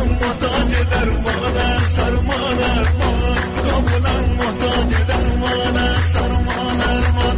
کابلم محتاج درمان سرمان ارمان کابلم محتاج درمان سرمان ارمان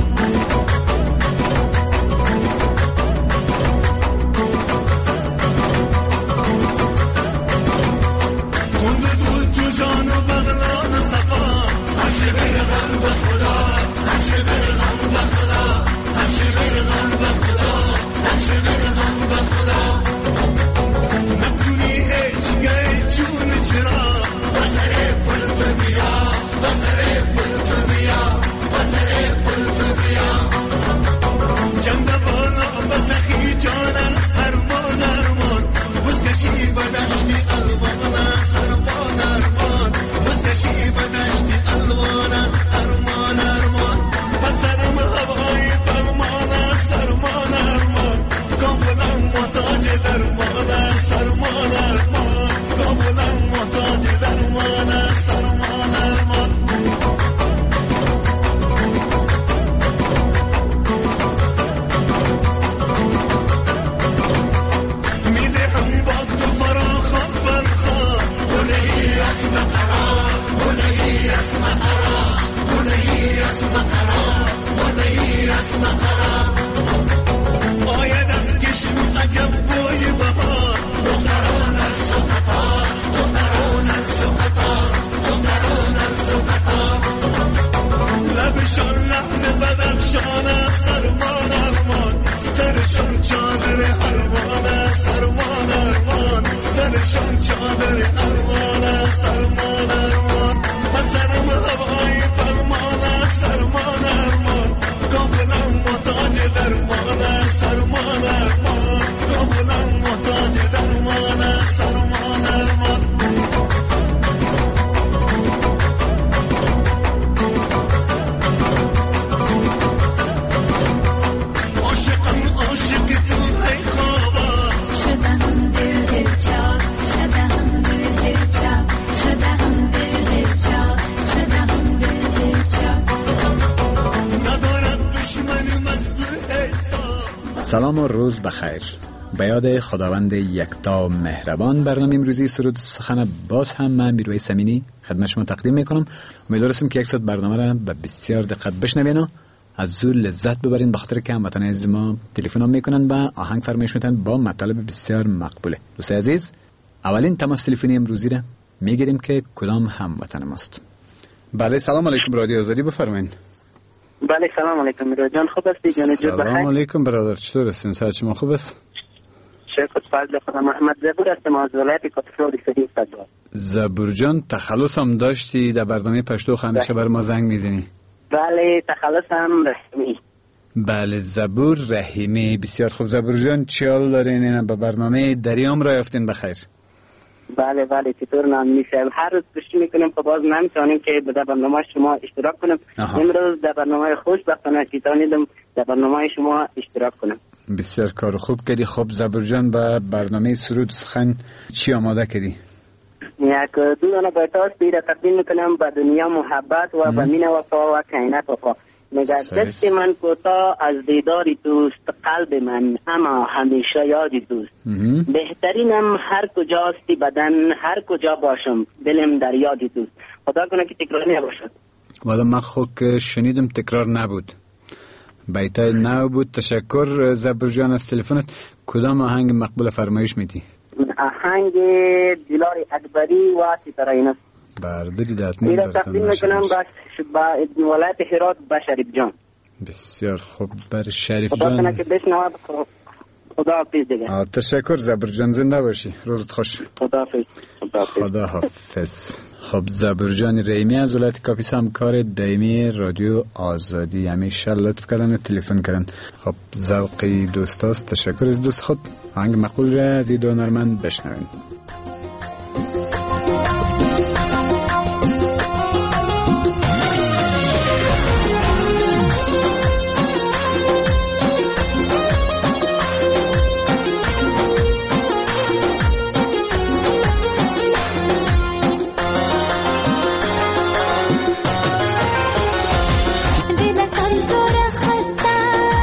خونده دود تو جان و بغلان و سقا همشه برغم به خدا همشه برغم به خدا همشه برغم به خدا همشه برغم به خدا نکنی هیچ گه چون چرا وزره پلف بیا وزره پلف بیا وزره پلف بیا جنب بالا بسخی جان ارمان ارمان بزگشی بدشتی الوان سرمان ارمان بزگشی بدشتی الوان ارمان ارمان پسرم هوای فرمان سرمان ارمان کابلم محتاج درمان سرمان ارمان کابلم محتاج درمان سرمان ارمان میدهم با تو فراخان برخان بلهی اسم قرار بلهی اسم قرار بلهی اسم قرار بلهی اسم قرار آید از کشم عجب بوی بهار دختران از سقطار دختران از سقطار دختران از سقطار لبشان لحن بدخشان سرمان ارمان سرشان چادر الوان سرمان ارمان سرشان چادر الوان سرمان ارمان پسرم هوای فرمان سرمان ارمان کابلم محتاج درمان سرمان ارمان کابلم محتاج درمان سرمان ارمان عاشقم عاشق تو ای خوابا شدم دل چاک شدم دل چاک شدم دل چاک شدم دل چاک ندارد دشمن مزدور حساب. سلام و روز بخیر. به یاد خداوند یکتا مهربان برنامه امروزی سرود سخن باز هم من بیروی سمینی خدمت شما تقدیم میکنم. امیدوارم که یک ساعت برنامه را به بسیار دقت بشنوین و از زور لذت ببرین، بخاطر که هموطنان عزیز ما تلفن هم میکنن و آهنگ فرمایش میتن با مطالب بسیار مقبوله. دوستان عزیز، اولین تماس تلفنی امروزی را میگیریم که کدام هموطن ماست. بله، سلام علیکم، رادیو آزادی، بفرمایید. بله سلام علیکم میرا جان، خوب هستی جان؟ جو بخیر. سلام علیکم برادر، چطور هستین؟ صحت شما خوب است؟ شکر فضل خدا. محمد زبور هستم از ولایت کاتفرو ریسدی فضل. زبور جان، تخلص هم داشتی در برنامه پشتو همیشه بر ما زنگ میزنی. بله تخلص هم رحمی. بله زبور رحیمی، بسیار خوب. زبور جان چی حال دارین؟ به برنامه دریام را یافتین بخیر؟ بله چطور نام میشه؟ هر روز گوش میکنیم که باز نمیتونیم که در برنامه شما اشتراک کنیم. امروز در برنامه خوشبختانه دیدم در برنامه شما اشتراک کنم. بسیار کار خوب کردی. خب زبور جان، به برنامه سرود سخن چی آماده کردی؟ یک دو دانه بیتاست را تقدیم میکنم به دنیا محبت و به مین وفا و کائنات وفا. میگه دست من کوتا از دیدار دوست، قلب من اما همیشه یاد دوست. بهترینم هر کجاستی بدن، هر کجا باشم دلم در یاد دوست. خدا کنه که تکرار نباشد. والا من خود شنیدم تکرار نبود، بیتای نو بود. تشکر زبور جان از تلفنت. کدام آهنگ مقبول فرمایش میدی؟ آهنگ دلار اکبری و ستاره اینست. برداری داتمون براتون تقدیم میکنم با ولایت هرات با شریف جان. بسیار خوب. بر شریف خدا جان کنه که بشنوه. خدا حافظ دیگه. تشکر زبور جان، زنده باشی، روزت خوش. خدا حافظ. خدا حافظ. خب زبور جان رحیمی از ولایت کاپیس، همکار دائمی رادیو آزادی، همیشه لطف کردن و تلفن کردن. خب ذوقی دوستاست. تشکر از دوست خود. آهنگ مقبول را از این دو هنرمند بشنوین.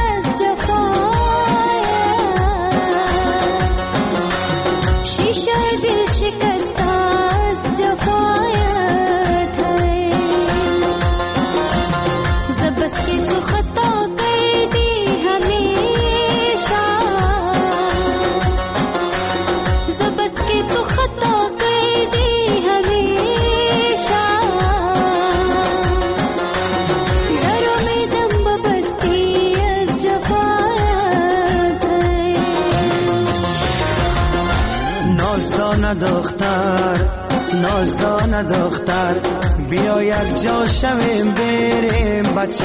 شیشه دختر نازدان دختر بیا یک جا شویم بریم بچه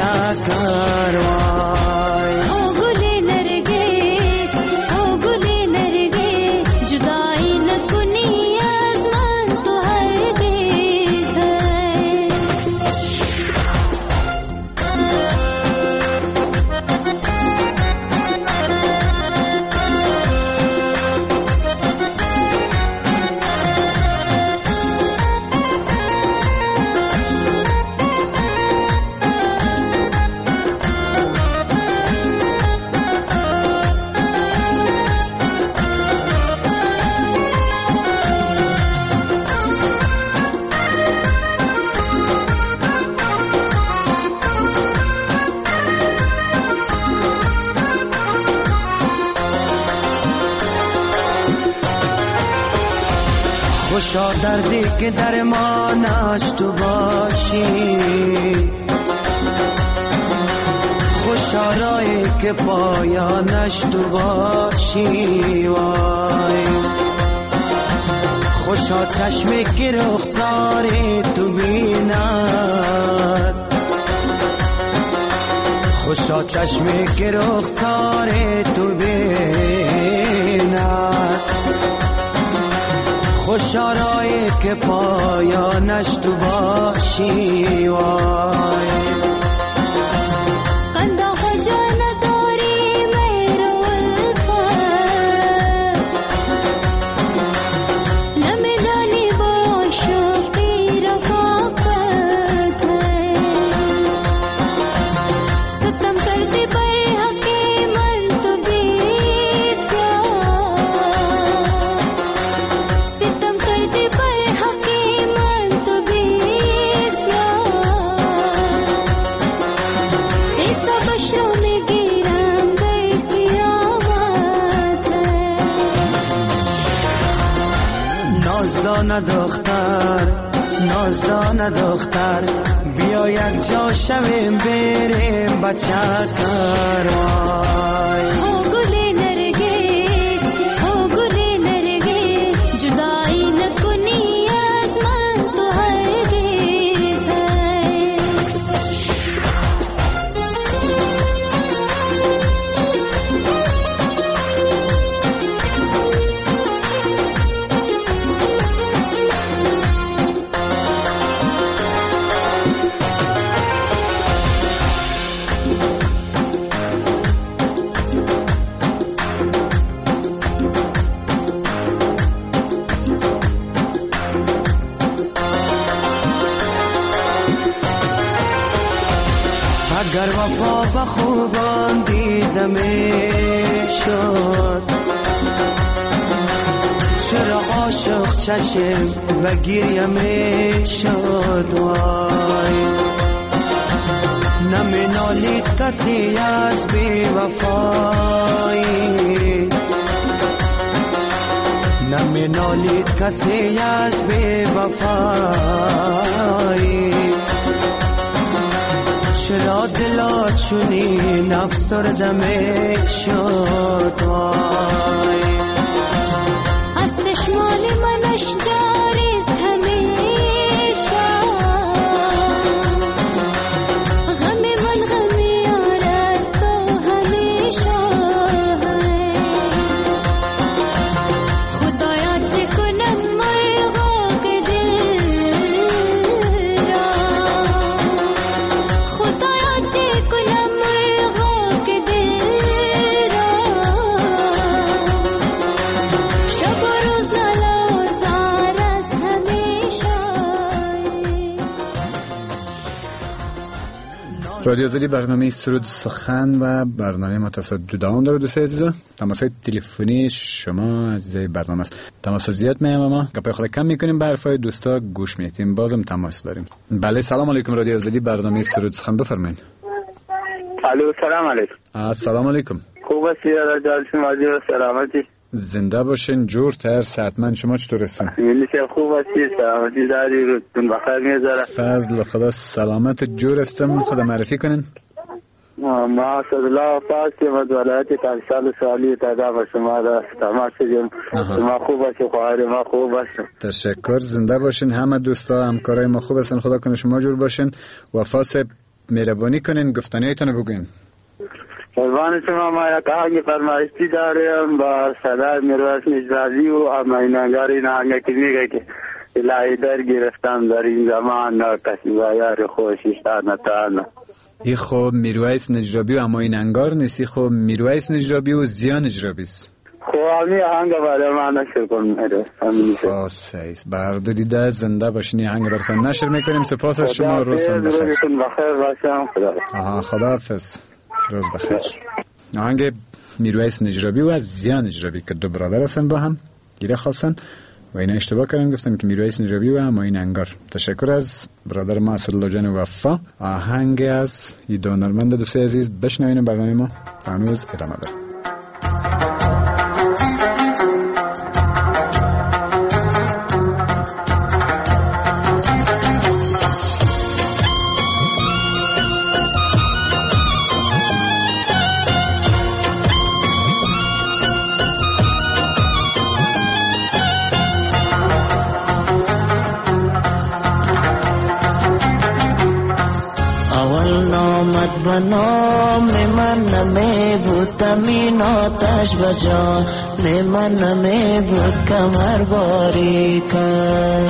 کروای او گل نرگس او گل نرگس جدایی نکنی از من تو هرگز ہے خوشا دردی که درمانش تو باشی خوشا رایی که پایانش تو باشی وای خوشا چشمی که رخساری تو بیند خوشا چشمی که رخساری تو بیند خوشا رایی که پایانش تو باشی وای قنده خجا نداری میرو الفت نمیدانی با عاشقی رفاقت ہے ستم کردی بر حقی من تو بیسیار ستم کردی بر حقی من تو بیسیار ایسا بشو میگیرم در قیامت ہے نازدان دختر نازدان دختر بیا یک جا شویم بریم بچه کروای او گل نرگس او گل نرگس جدایی نکنی از من تو هرگز ہے اگر وفا به خوبان دیده می شد چرا عاشق چشم و گریه می شد وای نمی نالید کسی از بی وفایی نمی نالید کسی از بی وفایی چرا دلا چونی نفسرده می شد وای از چشمان منش جاریست همیشه غم من غم یار است و همیشه خدایا چه کنم مرغا که دل را خدایا چه کنم مرغا که دل را شب و روز ناله و زار است همیشه رادیو آزادی برنامه سرود سخن و برنامه متصدی دوام داره. دوستای عزیز تماس‌های تلفنی شما عزیزای برنامه است. تماس زیاد میام اما گپای خود کم میکنیم، به حرفای دوستا گوش میدیم. بازم تماس داریم. بله سلام علیکم. رادیو آزادی برنامه سرود سخن بفرمایید. الو سلام علیکم. السلام علیکم. خوب هستی رادیو شما و سلامتی؟ زنده باشین، جور تر صحتمند. شما چطور هستین؟ میلیشه خوب هستی، سلامتی داری، روزتون بخیر میذاره. فضل خدا سلامت جور هستم. خدا معرفی کنین. ما اسدالله فاطمه از ولایت تکسال سوالی تدا به شما را تماس شدیم. شما خوب باشید، خواهر ما خوب باشید. تشکر، زنده باشین. همه دوستا همکارای ما خوب هستن، خدا کنه شما جور باشین. وفا صاحب مهربانی کنین گفتنیتون بگوین. قربان شما، ما یک آهنگ فرمایشی داریم با صدای میرویس نجرابی و آمینانگار این آهنگ که میگه که الهی در گرفتم در این زمان ناکسی و یار خوشی شانتانا. ای خب میرویس نجرابی و آمینانگار نیستی، خب میرویس نجرابی و زیا نجرابی است. خب آمی آهنگ برای ما نشر کنم. خاصیست بردو دیده، زنده باشین. آهنگ براتون نشر میکنیم. سپاس از شما، روزتون بخیر. خدا حافظ، روز بخیر. آهنگ میرویس نجرابی و از زیا نجرابی که دو برادر هستن با هم گیره خواستن و اینا اشتباه کردن، گفتم که میرویس نجرابی و همایون انگار. تشکر از برادر ما اسدالله جان وفا. آهنگ از این دو هنرمند دوست عزیز بشنوین. برنامه ما هنوز ادامه داره. نام من نمی بود تمین آتش بجا، من نمی بود کمر باری کن.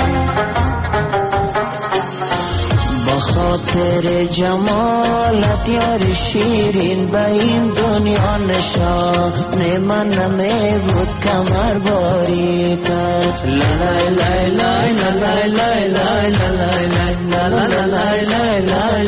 با خاطر جمالت یار شیرین به این دنیا نشان، من نمی بود کمر باری کن. لا لا لا لا لا لا لا لا لا لا لا لا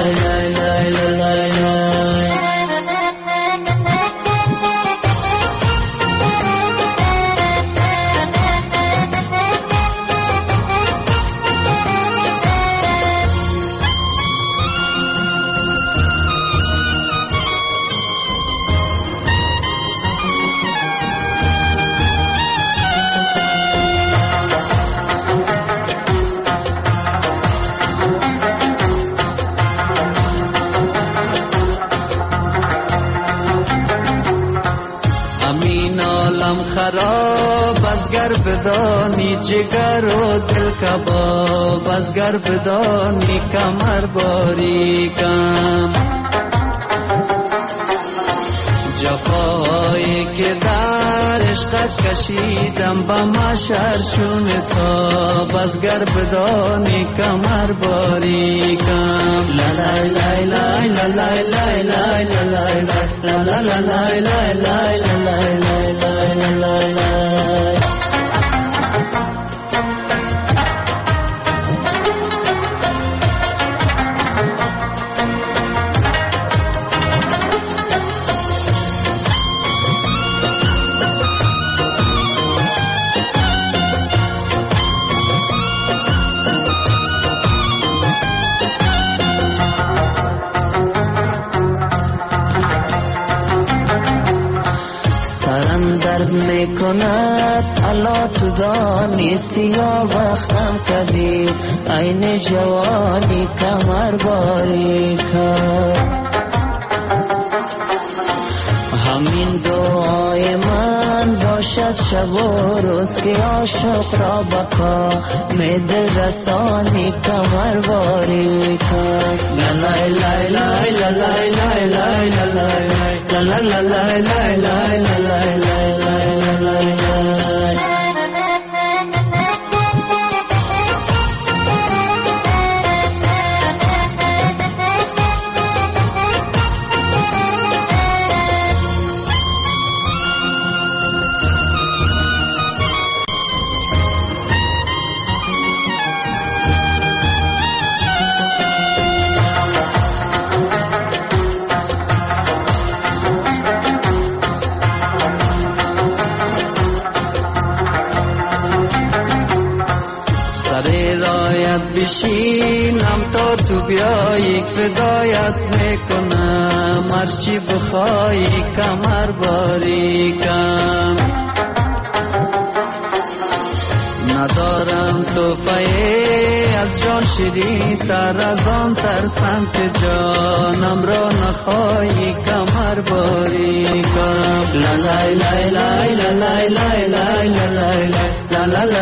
خراب از گر بدانی جگر و دل کباب، از گر بدانی کمر باری کم. جفایی که در عشقت کشیدم با محشر چون حساب، از گر بدانی کمر باری کم. لا لا لا لا لا لا لا لا لا لا لا لا لا لا میکند الا تو دانی سیاه وقتم کدی این جوانی کمر باری کرد. همین دعای من باشد شب و روز که عاشق را بکا می دل رسانی کمر باری کرد. لا لا لا لا لا لا لا لا لا لا لا لا لا لا. بشینم تا تو بیایی فدایت میکنم، هرچی بخوایی کمر باری کم. ندارم توفه از جان شیرین تر از آن ترسم که جانم را نخواهی کمر باری کنم. لا لا لا لا لا لا لا لا لا لا لا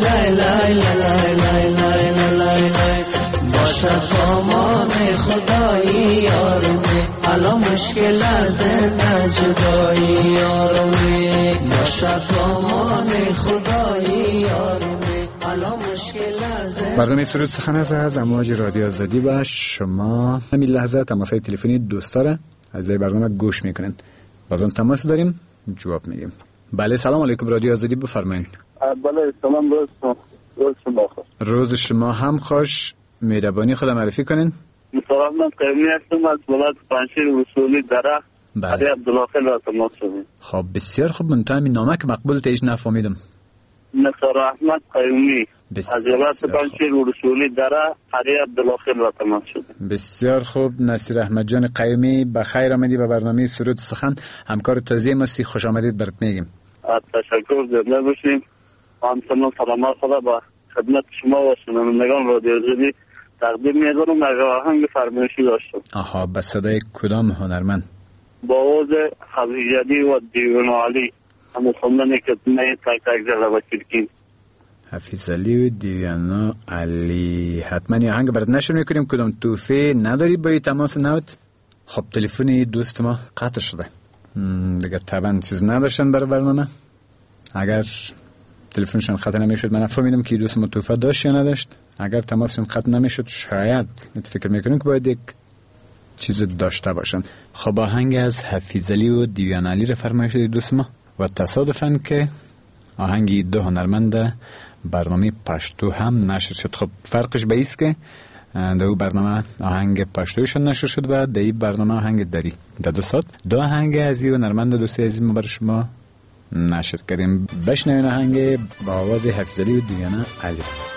لا لا باشد سامان خدایی یارمی، حالا مشکل از زنده جدایی یارمی. باشد سامان خدایی یارمی، حالا مشکل از زنده. برنامه سرود سخن از امواج رادیو آزادی و شما همین لحظه تماس‌های تلفنی دوستاره از برنامه گوش میکنن. بازم تماس داریم، جواب میدیم. بله سلام علیکم، رادیو آزادی بفرمایید. بله سلام، روز شما خوش. روز شما هم خوش. مهربانی خود معرفی کنین. مصطفی من قیمی هستم از ولایت پنجشیر وصولی درخت. بله. علی عبدالله خیل را تماس شدیم. خب بسیار خوب، من تو همین نامه که مقبول تایش نفهمیدم. نصر احمد قیمی از ولایت پنجشیر وصولی درخت علی عبدالله خیل را تماس شدیم. بسیار خوب نصیر احمد جان قیمی، بخیر آمدی به برنامه سرود سخن. همکار تازه مستی، خوش آمدید برات میگیم. تشکر، زنده باشیم. همچنان سلامت خدا با خدمت شما و شنوندگان رادیو آزادی تقدیم می‌کنم. اگر آهنگ فرمایشی داشتم. آها، به صدای کدام هنرمند؟ با آواز حفیظعلی و دیوان علی، همون خوندن کتنه تک تک جلوه چرکین. حفیظعلی و دیوان علی. حتما یه آهنگ برات نشر میکنیم. کدام توفه نداری با تماس نوت؟ خب تلفنی دوست ما قطع شده دیگه، طبعا چیز نداشتن برای برنامه. اگر تلفنشون قطع نمیشد من نفهمیدم که دوست ما توفه داشت یا نداشت. اگر تماسشون قطع نمیشد شاید فکر میکنیم که باید یک چیز داشته باشن. خب آهنگ از حفیظعلی و دیوان علی رو فرمایش دید دوست ما و تصادفاً که آهنگی دو هنرمند برنامه پشتو هم نشر شد. خب فرقش به ایست که در او برنامه آهنگ پشتویشون نشر شد و در این برنامه آهنگ دری. در دو ساعت دو آهنگ از این هنرمند دوستی عزیز ما برای شما نشر کردیم. بشنوین آهنگ با آواز حفیظعلی و دیوان علی.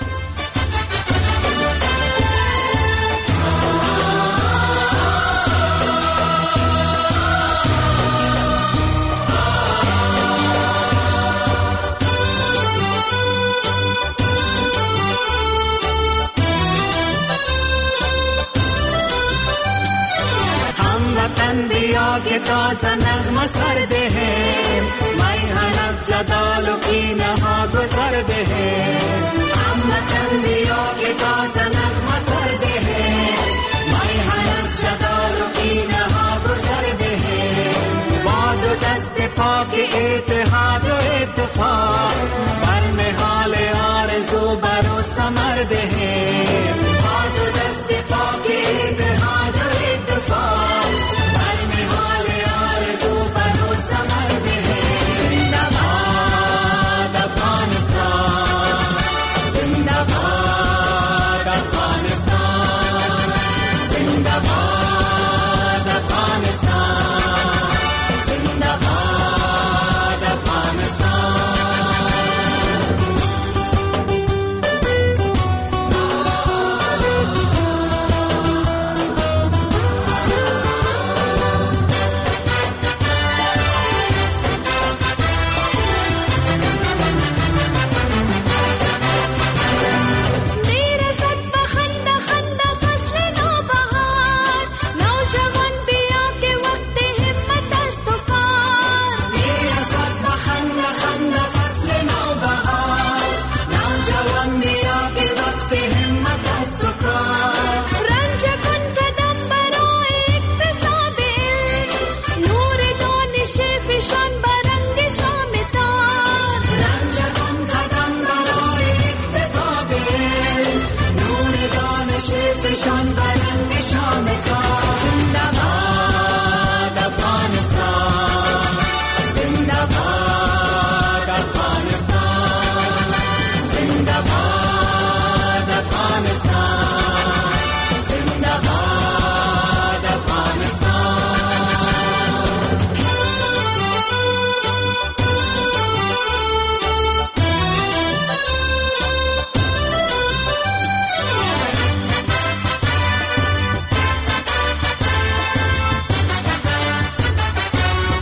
که تازه نغمه سر دهم، میهن از جدال و کینه ها گذر دهم. هموطن بیا که تازه نغمه سر دهم، میهن از جدال و کینه ها گذر دهم. با دو دست پاک اتحاد و اتفاق، بر نهال آرزو برو ثمر دهم. با دو دست پاک اتحاد و اتفاق،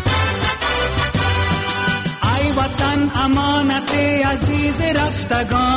امانت عزیز رفتگان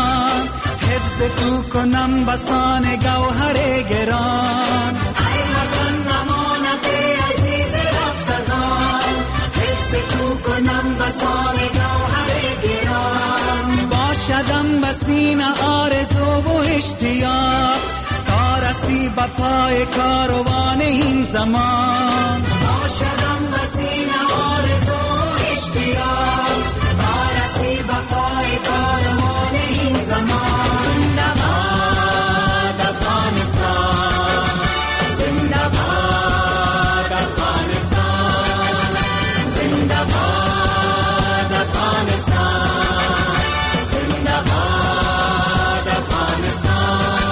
حفظ تو کنم بسان گوهر گران ای وطن امانت عزیز رفتگان حفظ تو کنم بسان گوهر گران باشدم بسینه آرزو و اشتیاق تا رسی به پای کاروان این زمان باشدم بسینه آرزو و اشتیاق تا رسی به پای کاروان این زمان زنده باد افغانستان زنده باد افغانستان زنده باد افغانستان زنده باد افغانستان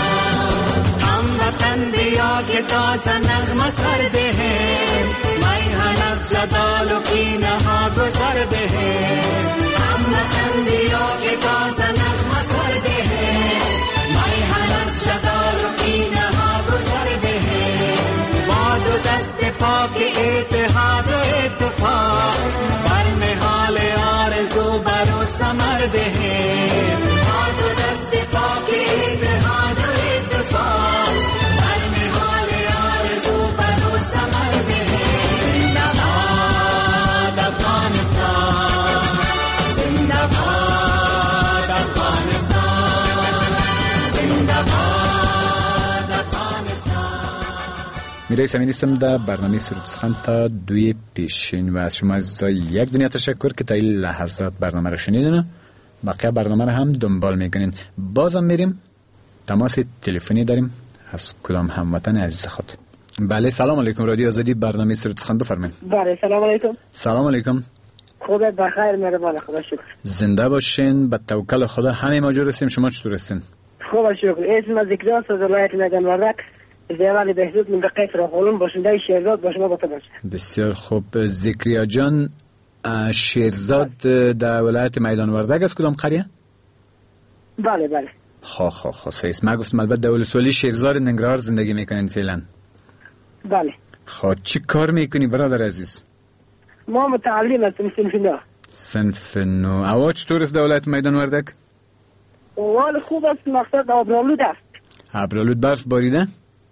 هموطن بیا که تازه نغمه سر دهیم میهن از جدال و کینه ها گذر دهیم هموطن بیا که تازه نغمه سر دهیم میهن از جدال و کینه ها گذر دهیم با دو دست پاک اتحاد و اتفاق بر نهال آرزو برو ثمر دهیم با دو دست پاک اتحاد و اتفاق بر نهال آرزو برو ثمر دهیم زنده باد افغانستان زنده باد افغانستان زنده باد افغانستان. میرای سمینیستم در برنامه سرود سخن تا 2 پیشین و از شما عزیزای یک دنیا تشکر که تا این لحظات برنامه رو شنیدین. بقیه برنامه رو هم دنبال میکنین. بازم میریم تماس تلفنی داریم از کدام هموطن عزیز خود. بله سلام علیکم، رادیو آزادی برنامه سرود سخن بفرمایید. بله سلام علیکم. سلام علیکم. خدا بخیر مهربان، خدا شکر. زنده باشین، به توکل خدا همه ما جور هستیم. شما چطور هستین؟ خدا شکر. اسم از ذکریات از ولایت میدان وردک زیوال بهزود منطقه فراخولون باشنده شیرزاد با شما باتباش. بسیار خوب. ذکریا جان شیرزاد در ولایت میدان وردک از کدام قریه؟ بله بله. خب سیست ما گفتم البته در ولسوالی شیرزاد ننگرهار زندگی میکنین فعلا. بله. خب چی کار میکنی برادر عزیز؟ ما متعلم هستیم صنف نو. صنف نو. اوا چطور است در ولایت میدان وردک؟ وال خوب است، مقصد آبرالود است. آبرالود برف باریده؟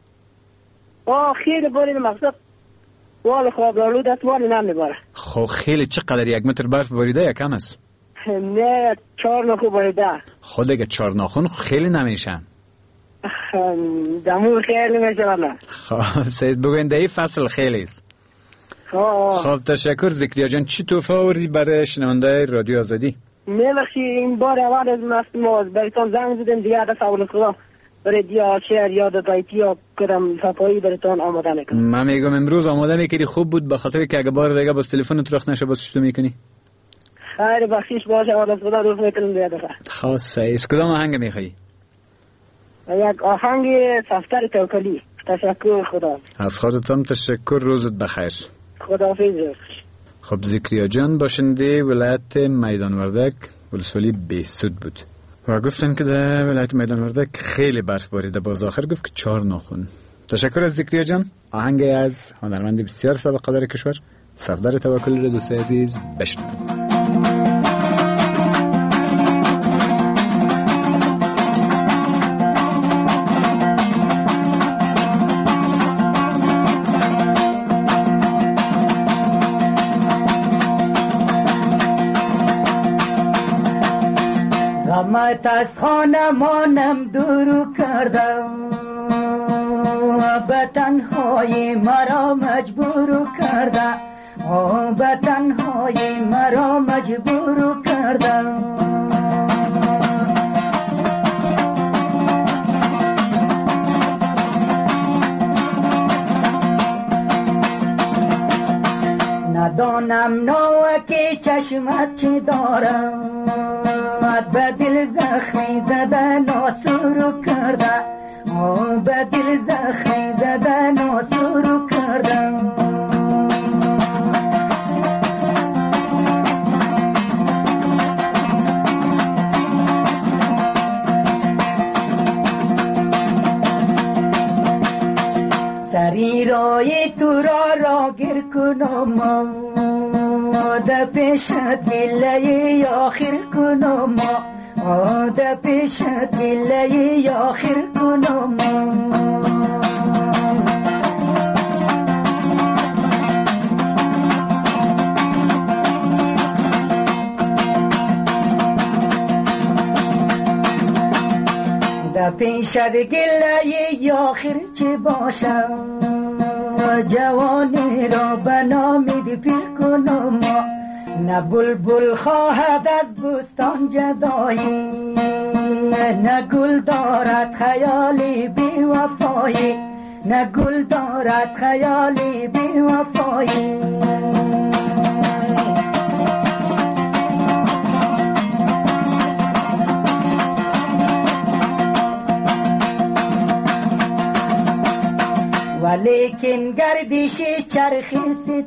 خیلی باریده، مقصد وال خوب آبرالود است، وال نمیباره. خب خیلی چقدر 1 متر برف باریده یا کم است؟ نه 4 نخو باریده. خود اگه 4 ناخن خیلی نمیشه. دمور خیلی میشه والله. خب سید بگوین در این فصل خیلی است. خب تشکر ذکریا جان. چی توفه آوردی برای شنونده رادیو آزادی؟ میبخشی این بار اول از مست موز برایتان زنگ زدم دیگه دست اول خدا برای دیا شهر یاد دایتی یا کدام صفایی برایتان آماده میکنم. من میگم امروز آماده میکردی خوب بود، به خاطر که اگه بار دیگه باز تلفنت رخ نشه باز چطور میکنی؟ خیر بخشیش باشه اول از خدا روز میکنم دیگه دفعه. خاصه ایست. کدام آهنگ میخوایی؟ یک آهنگ سفتر توکلی. تشکر خدا. از خودتم تشکر، روزت بخیر. خداحافظ. خب ذکریا جان باشنده ولایت میدان وردک ولسوالی بهسود بود و گفتن که در ولایت میدان وردک خیلی برف باریده، باز آخر گفت که 4 ناخن. تشکر از ذکریا جان. آهنگ از هنرمند بسیار سابقه دار کشور صفدر توکلی را دوست عزیز بشنوید. غمت از خانه مانم دورو کردم، به تنهایی مرا مجبور کرده، به تنهایی مرا مجبور کردم. ندانم نوکی چشمت چی دارم، به دل زخمی زده ناسور کرده، به دل زخمی زده ناسور کردم. سری رای تو را گیر کنم، در پیش دل آخر کنم، آده پیش گله آخر کنم ده پیش گله آخر چه باشم جوانی را به نامید پیر کنم نه بلبل خواهد از بستان جدایی نه گل دارد خیالی بی وفایی نه گل دارد خیالی بی وفایی ولیکن گردش چرخ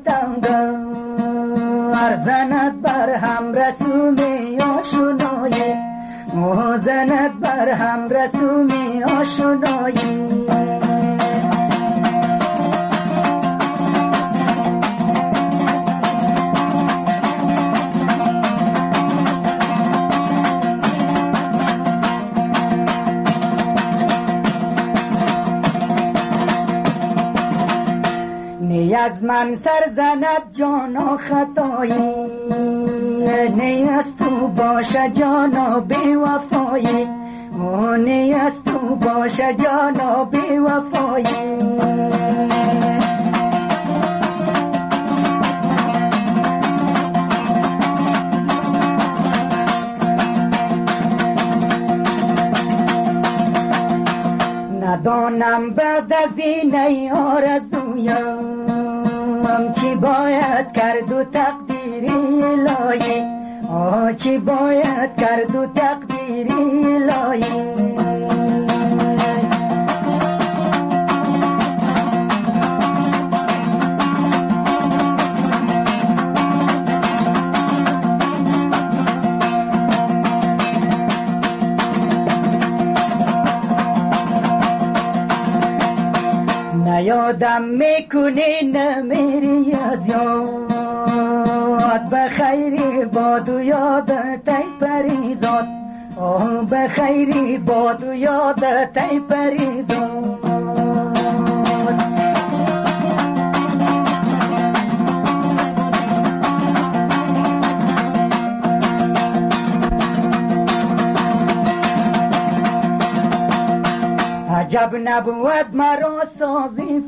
ستمگر زند بر هم رسوم آشنایی زند بر هم رسوم آشنایی از من سر زند جانا خطایی نیست تو باشه جانا بی وفایی نیست تو باشه جانا بی وفایی ندانم بعد از این ای آرزویم چی باید کرد و تقدیری الهی چی باید کرد و تقدیری الهی یادم میکنی نمیری از یاد بخیری باد و یادت ای پریزاد بخیری باد و یادت ای پریزاد عجب نبود مرا سازی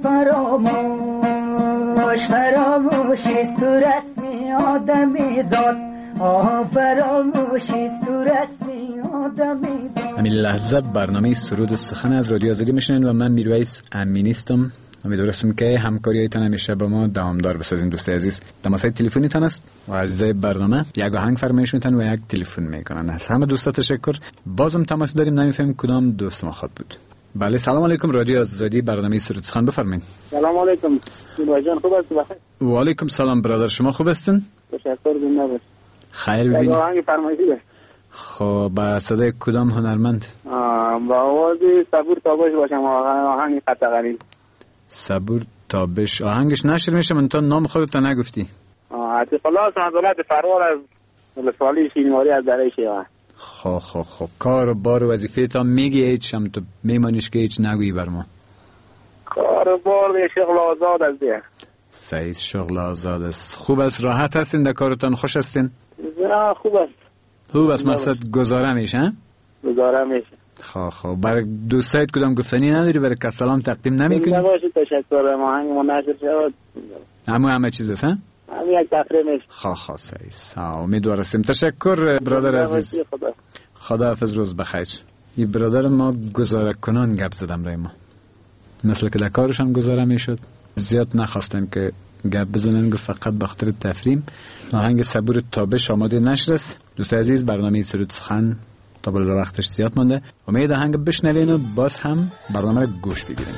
فراموش فراموشیست تو رسمی آدمی زاد فراموشیست تو رسمی آدمی زاد. همین لحظه برنامه سرود و سخن از رادیو آزادی میشنین و من میرویس امینیستم. امیدوارم که همکاریتان همیشه با ما دوامدار بسازین. دوست عزیز تماسهای تلفنیتان است و عزیزای برنامه یک آهنگ فرمایش میتن و یک تلفن میکنن. از همه دوستا تشکر. بازم تماس داریم، نمیفهمیم کدام دوست ما خواهد بود. بله سلام علیکم، رادیو آزادی برنامه سرود سخن بفرمایید. سلام علیکم جان، خوب هستی؟ بخیر. و علیکم سلام برادر، شما خوب هستین؟ تشکر زنده باش. خیر ببینید. آهنگ فرمایشی ده. خب با صدای کدام هنرمند؟ با آواز صبور تابش باشم. آهنگ قطغری. صبور تابش آهنگش نشر میشه، من تا نام خودت نگفتی. عتیق الله سعادت فرور از ولسوالی شینواری از دره شیوه. خب کار و بار و وظیفه تا میگی، هیچ هم تو میمانیش که هیچ نگویی بر ما. کار و بار و شغل آزاد است دیگه. صحیح، شغل آزاد است. خوب است، راحت هستین در کارتان؟ خوش هستین؟ خوب است. خوب است، مقصد گزاره میشه؟ گزاره میشه. خب برای دوستایت کدام گفتنی نداری؟ برای که سلام تقدیم نمیکنی؟ نباشید تشکر. ما هنگ ما نشر شود. همه چیز است ها؟ همه یک تفریح میشه. خب صحیح. امیدوارم. تشکر برادر عزیز. خدا حافظ، روز بخیر. این برادر ما گزاره کنان گپ زدم رای ما، مثل که در کارش هم گزاره میشد، زیاد نخواستن که گپ بزنن، گفت فقط به خاطر تفریم. آهنگ صبور تابش آماده نشر است. دوست عزیز برنامه سرود سخن تا بالا وقتش زیاد مونده، امید آهنگ بشنوین و باز هم برنامه رو گوش بگیرین.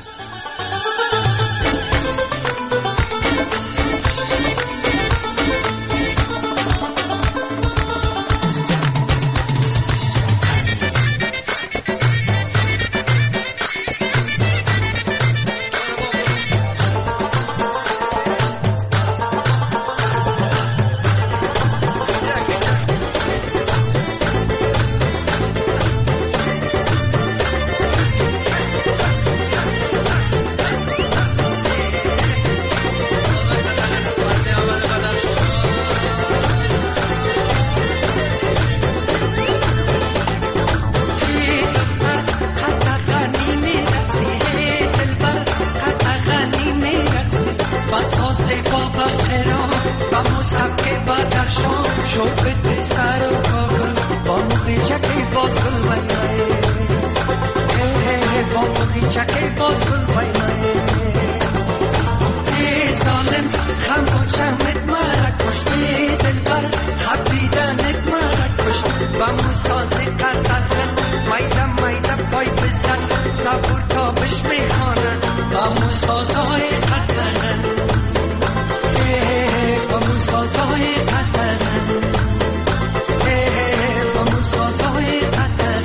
شوقت سر و کاغل با مخیچکی باز گل بینایه با مخیچکی باز گل بینایه ای ظالم خم و چمت مرا کشت ای دلبر حبیدنت مرا کشت با موسازی قطعن میدم میدم پای بزن صبور تابش میخوانن با موسازای قطعن با موسازای قطعن با موسازای قطعن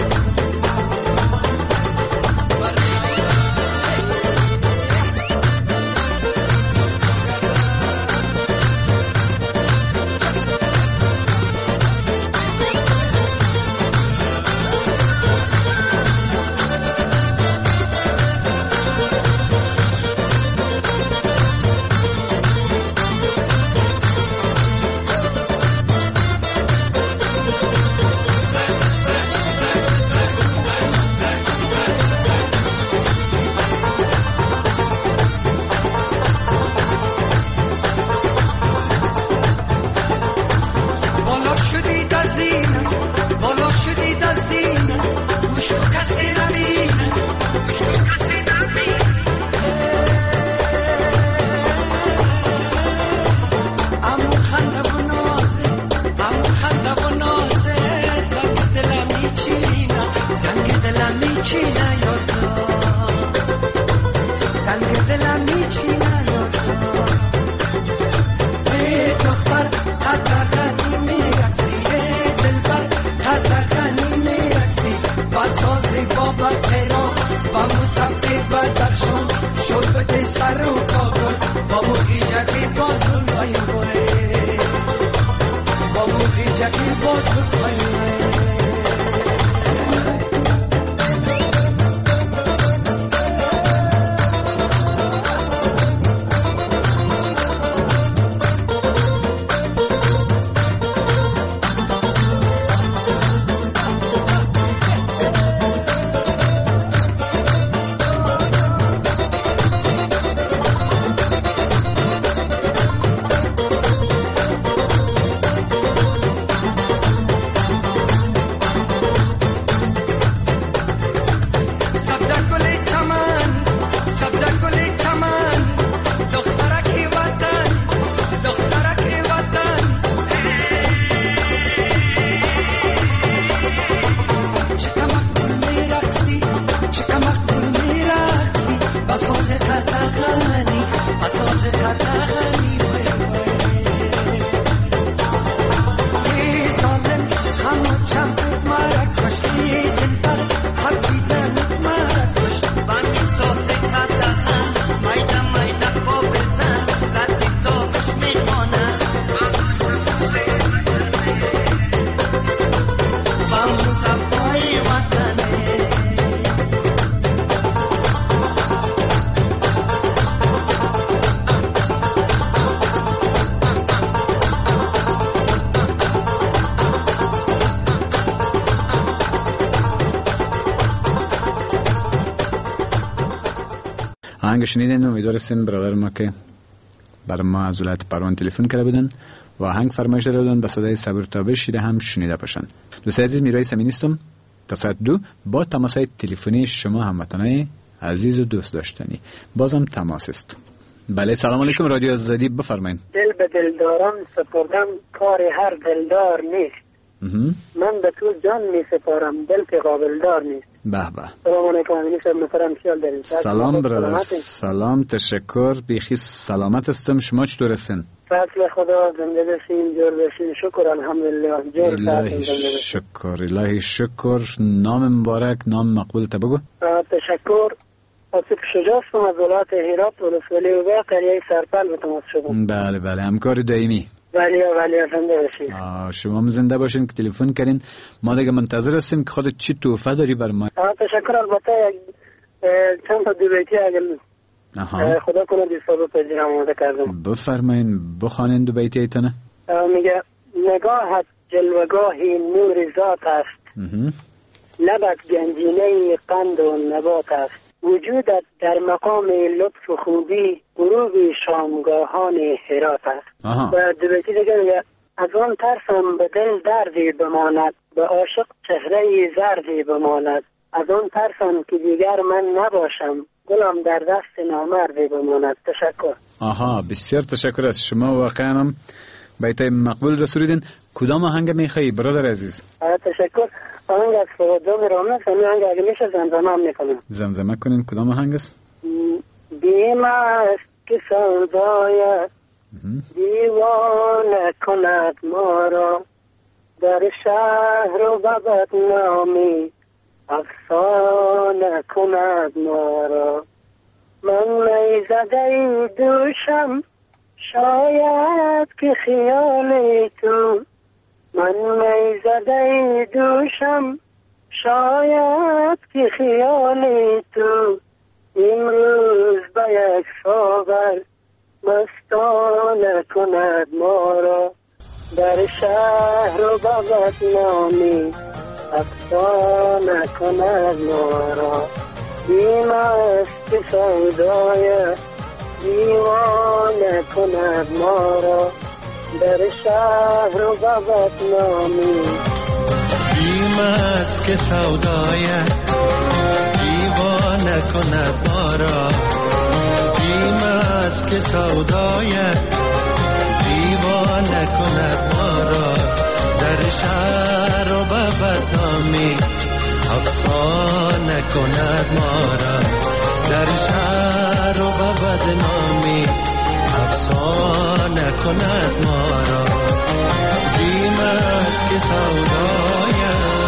آهنگ شنیدین. امیدوارستیم برادر ما که برای ما از ولایت پروان تلفن کرده بودن و آهنگ فرمایش داده بودن به صدای صبور تابش شیره هم شنیده باشن. دوست عزیز، میرای سمینی هستم تا ساعت 2 با تماسهای تلفنی شما هموطنان عزیز و دوست داشتنی. بازم تماس است. بله، سلام علیکم. رادیو آزادی، بفرمایید. دل به دلداران سپردم، کار هر دلدار نیست. من به تو جان می سپارم، دل که قابلدار نیست. به به. سلام علیکم. محترم خیال دارین. سلام برادر. سلام، تشکر. بیخی سلامت هستم. شما چطور هستین؟ فضل خدا، زنده بشین، جور بشین. شکر الحمدلله. جور الهی شکر، الهی شکر. نام مبارک، نام مقبول تبگو. تشکر. آصف شجاع هستم از ولایت هرات، ولسوالی و قریه سرپل به تماس شدم. بله بله، همکار دائمی. بله زنده باشین. شما زنده باشین که تلفن کردین. ما دیگه منتظر هستیم که خودت چی تحفه داری بر ما. تشکر. البته چند تا دو بیتی اگر خدا کنه دیستا بپذیرم آماده کردم. بفرمایین، بخوانین دو بیتی ایتونه. میگه نگاهت جلوگاهی نور ذات است، لبت گنجینه قند و نبات است، وجودت در مقام لطف و خوبی غروب شامگاهان هرات است. و دو بیتی دیگه میگه از آن ترسم به دل دردی بماند، به عاشق چهره زردی بماند. از آن ترسم که دیگر من نباشم، گلم در دست نامردی بماند. تشکر. آها، بسیار تشکر از شما. واقعا هم بیت مقبول رسولیدین. کدام آهنگ میخوایی برادر عزیز؟ تشکر. آهنگ از فرودام رامنه، همین آهنگ اگه میشه زمزمه هم میکنم. زمزمه کنین. کدام آهنگ است؟ بیم است که سودایت دیوانه کند ما را، در شهر و بدنامی افسانه کند ما را. من میزده دوشم شاید که خیال تو، من میزده دوشم شاید که خیال تو. امروز به یک صابر مستانه کند ما را، در شهر و بدنامی افسانه کند ما را. بیم است که سودای دیوانه کند ما را، در شهر و بدنامی. بیم است که سودای دیوانه کند ما را، بیم است که سودای دیوانه کند ما را، در شهر و بدنامی افسانه کند ما را، در شهر و بدنامی افسانه کند ما را. بیم است که سودای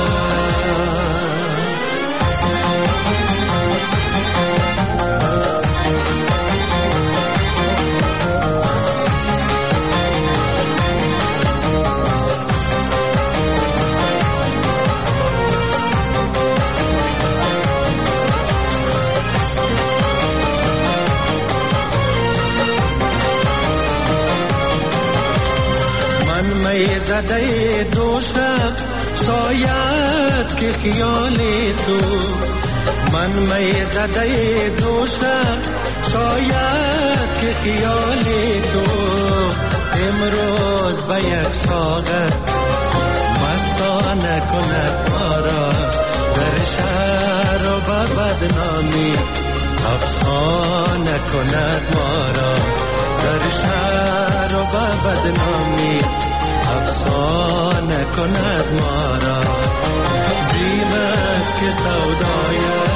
زده دوشم شاید که خیال تو، من می زده دوشم شاید که خیال تو. امروز به یک ساغر مستانه کند ما را، در شهر و بدنامی افسانه کند ما را، در شهر و بدنامی افسانه کند ما را. بیم است که سودای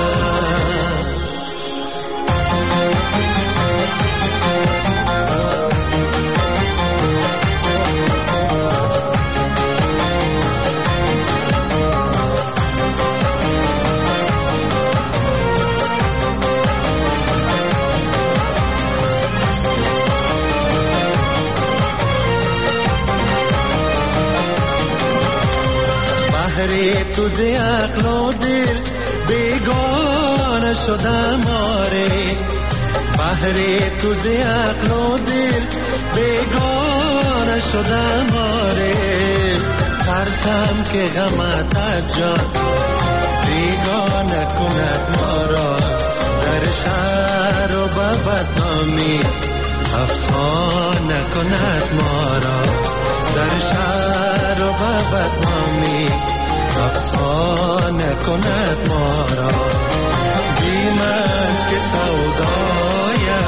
تو ز عقل و دل بیگانه شدم آره، بهر تو ز عقل و دل بیگانه شدم آره. ترسم که غمت از جان بیگانه کند ما را، در شهر و بدنامی افسانه کند ما را، در شهر و بدنامی افسانه کند ما را. بیم است که سودای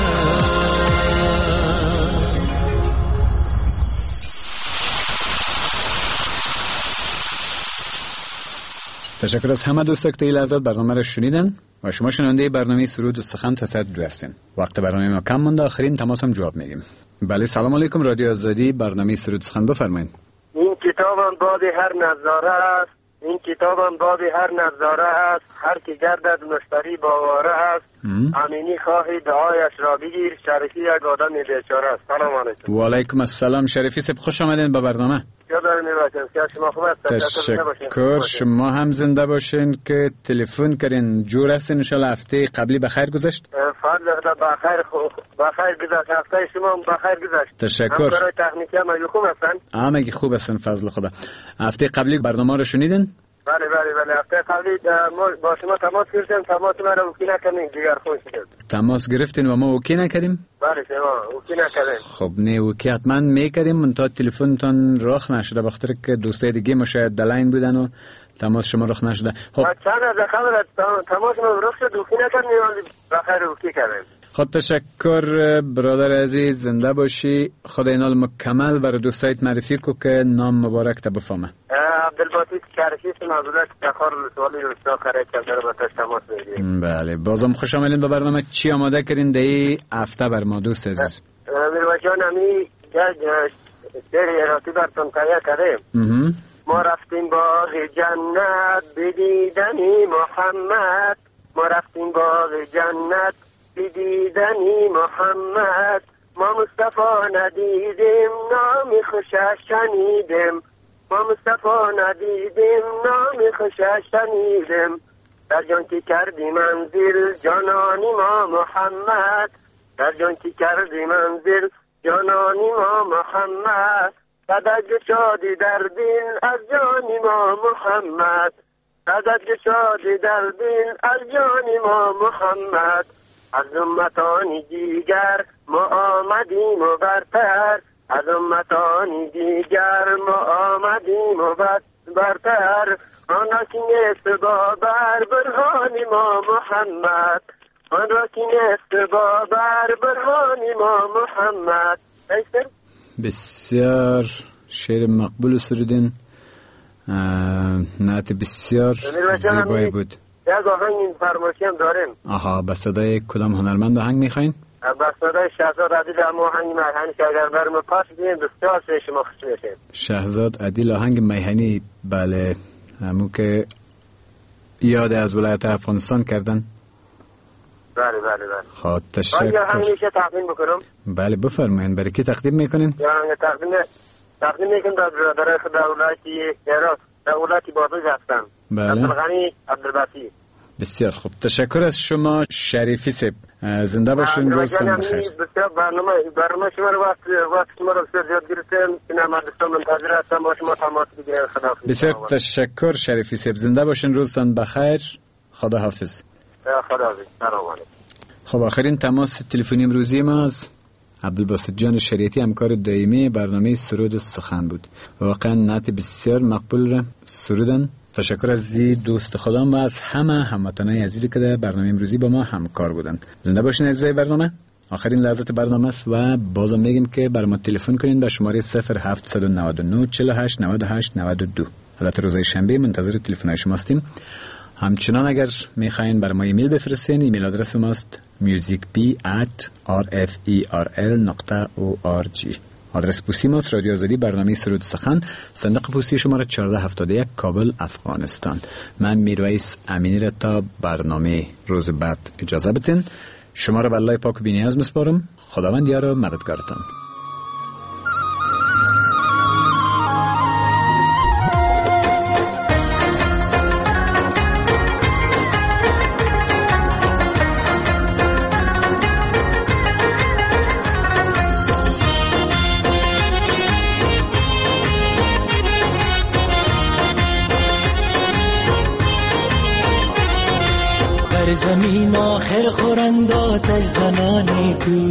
تشکر از همه دوستا که تا این لحظات برنامه را شنیدن و شما شنونده برنامه سرود و سخن تا ساعت 2 هستین. وقت برنامه ما کم مونده، آخرین تماس هم جواب میگیم. بله، سلام علیکم. رادیو آزادی، برنامه سرود و سخن، بفرمایید. این کتابم باب هر نظاره است، این کتابم باب هر نظاره است، هر کی گردد مشتری باواره است. امینی خواهی دعایش را بگیر، شریفی یک آدم بیچاره است. سلام علیکم. و علیکم السلام. شریفی صاحب خوش آمدین به برنامه. شما خوب هستید؟ تشکر. شما هم زنده باشین که تلفن کردین. جور هستین؟ ان شاء الله هفته قبلی بخیر گذشت؟ فضل خدا بخیر گذشت. هفته شما بخیر گذشت. تشکر. همکارای تکنیکی هم خوب هستن؟ همگی خوب هستن فضل خدا. هفته قبلی برنامه رو شنیدین؟ بله هفته قبلی ما با شما تماس گرفتیم، تماس ما رو اوکی نکردیم، دیگر خوش شد. تماس گرفتین و ما اوکی نکردیم؟ بله شما اوکی نکردیم. خب نه اوکی حتما میکردیم، من تا تلفنتون رخ نشده بخاطر که دوستای دیگه ما شاید دلاین بودن و تماس شما رخ نشده. خب چند از خبر تماس ما رخ شد، اوکی نکردیم، بخیر اوکی کردیم. خب تشکر برادر عزیز، زنده باشی. خدا اینال مکمل برای دوستایت معرفی کو که نام مبارک تا بفهمه. عبدالباسط شریفی از ولایت تخار سوالی روستا خرید کرده رو با تماس میگیریم. بله بازم خوش آمدین به برنامه. چی آماده کردین در هفته بر ما دوست عزیز؟ میروا جان امی شعر اراتی براتون تهیه کردیم. ما رفتیم باغ جنت بدیدنی محمد، ما رفتیم باغ جنت بدیدنی محمد، ما مصطفی ندیدیم نامی خوشش شنیدیم، ما مصطفی ندیدیم نامی خوشش شنیدیم، در جان که کردی منزل جانانی ما محمد، در جان که کردی منزل جانانی ما محمد، صدق شادی در دین از جانی ما محمد، صدق شادی در دین از جانی ما محمد، از امتانی دیگر ما آمدیم و برتر، از امتانی دیگر ما آمدیم و برتر، آن را که نیست بابر برهانی ما محمد، آن را که نیست بابر برهانی ما محمد. بسیار شعر مقبول سرودین، نعت بسیار زیبایی بود. یک آهنگ این فرمایشی هم داریم. آها، به صدای کدام هنرمند آهنگ میخواین؟ به صدای شهزاد عدیل آهنگ میهنی که اگر برم پاس بیم بسیار سه شما خوش میشیم. شهزاد عدیل آهنگ میهنی، بله، همون که یاد از ولایت افغانستان کردن. بله. خب تشکر. یا آهنگ میشه تقدیم بکنم؟ بله بفرمایید. برای کی تقدیم میکنین؟ یا آهنگ تقدیم میکنم در برادرای خود ولایت عراق، در ولایت بابل هستم. بله. عبدالغنی عبدالباسی. بسیار خوب، تشکر از شما شریفی صاحب، زنده باشین، روزتون بخیر. بسیار برنامه شما رو وقت شما رو بسیار زیاد گرفتیم، اینا مدرسه منتظر هستم با شما تماس بگیرم. خداحافظ. بسیار تشکر شریفی صاحب، زنده باشین، روزتون بخیر، خدا حافظ. خداحافظ. سلام علیکم. خب آخرین تماس تلفنی امروزی ما از عبدالباسط جان شریعتی، همکار دائمی برنامه سرود و سخن بود. واقعا نعت بسیار مقبول را سرودن. تشکر از دوست خودم و از همه هموطنان عزیزی که در برنامه امروزی با ما همکار بودن. زنده باشین عزیزای برنامه. آخرین لحظات برنامه است و بازم میگیم که بر ما تلفن کنین به شماره 0799 48 98 92. حالت روز شنبه منتظر تلفن‌های شما هستیم. همچنان اگر میخواین برای ما ایمیل بفرستین، ایمیل آدرس ماست musicb@rferl.org. آدرس پستی ماست رادیو آزادی، برنامه سرود سخن، صندوق پستی شماره 1471 کابل افغانستان. من میرویس امینی را تا برنامه روز بعد اجازه بدین. شما را به الله پاک و بی‌نیاز میسپارم. خداوند یار و مددگارتان. در زمین آخر خورند آتش زنانی تو،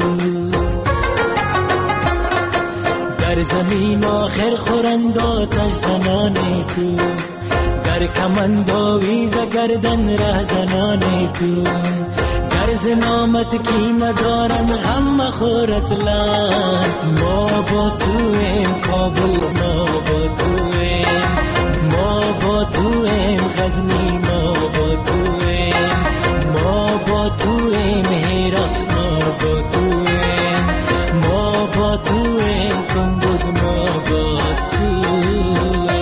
در زمین آخر خورند آتش زنانی تو، در کمند آویز گردن ره زنانی تو، در زنامت کی ندارن غم مخور اصلا. ما با تو ایم کابل، ما با تو ایم، ما با تو ایم غزنی، ما با تو ایم، ما با تو ایم هرات، ما با تو ایم، ما با تو ایم کندوز، ما با تو ایم.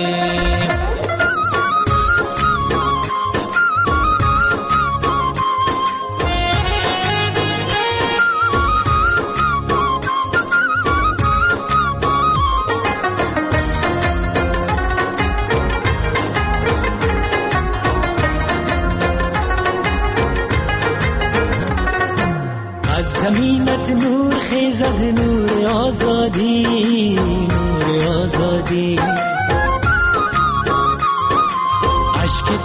زمینت نور خیزد، نور آزادی، نور آزادی.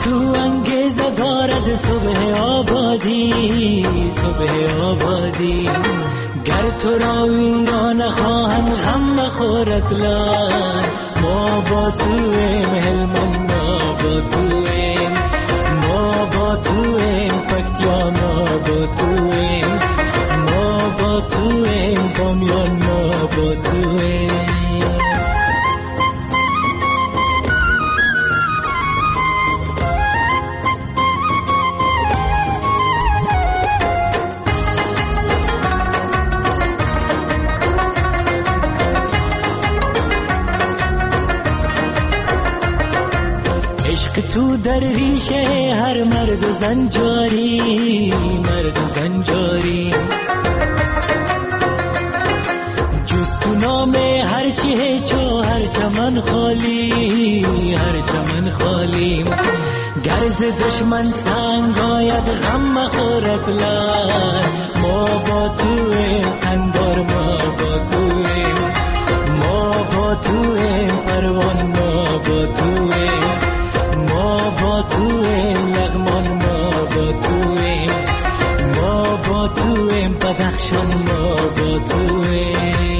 تو انگیزه دارد صبح آبادی، صبح آبادی. گر تو را ویران خواهند غم مخور اصلا، ما با تویم هلمند، ما با تویم، ما با تویم پکتیا، ما با تویم، ما با تویم بامیان، ما با تویم. تو در ریشه هر مرد و زن جاری، مرد و زن جاری. جز تو نام هر چی هیچو هر چمن خالی، هر چمن خالی. گرز دشمن سنگ آید غم مخور اصلا، ما با تویم قندار، ما با تویم، ما با تویم پروان، ما با تویم، ما با تویم لغمان، ما با تویم، ما با تویم بدخشان، ما با تویم.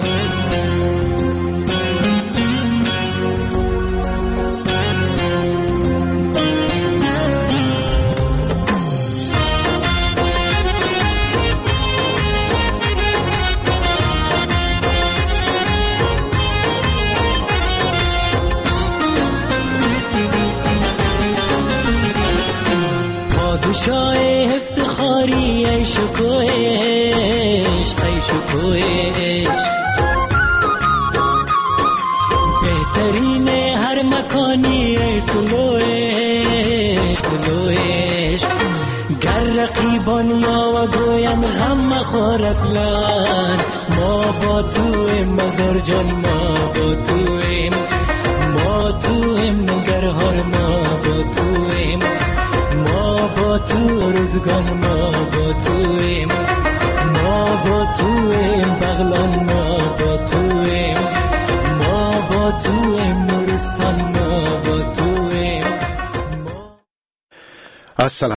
پادشاه افتخاری ای شکوه عشق، ای شکوه عشق. بهترین هر مکانی ای طلوع عشق، طلوع عشق. گر رقیبان یا و گویند غم مخور اصلا، ما با تویم مزار جان، ما با تویم، ما تویم نگرهار، ما با تویم، ما با تو روزگان، ما با تویم، ما با تویم بغلان، ما با تویم، ما با تویم نورستان، ما با تویم. السلام